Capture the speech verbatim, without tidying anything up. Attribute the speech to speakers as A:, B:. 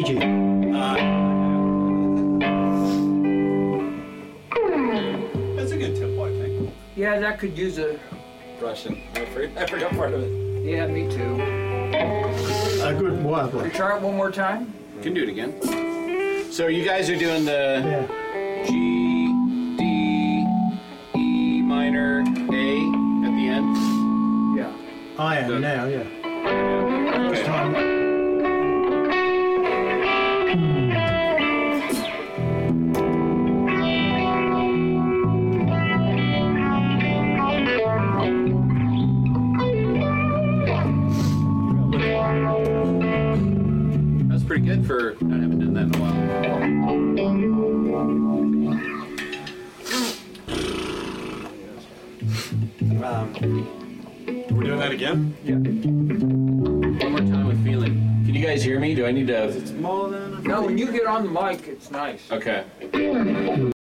A: Fiji.
B: Uh, that's a good tempo, I think.
C: Yeah, that could use a...
B: Russian. I forgot, I forgot part of it.
C: Yeah, me too.
A: A good
C: You
A: warbler.
C: try it one more time?
B: Can do it again. So you guys are doing the
A: Yeah.
B: G, D, E minor, A at the end?
C: Yeah.
A: I am
B: Good.
A: now, yeah. This time.
B: That's pretty good for, I haven't done that in a while. Um, we're doing that again?
C: Yeah.
B: One more time with feeling. Can you guys hear me? Do I need to?
C: No, when you get on the mic, it's nice.
B: Okay.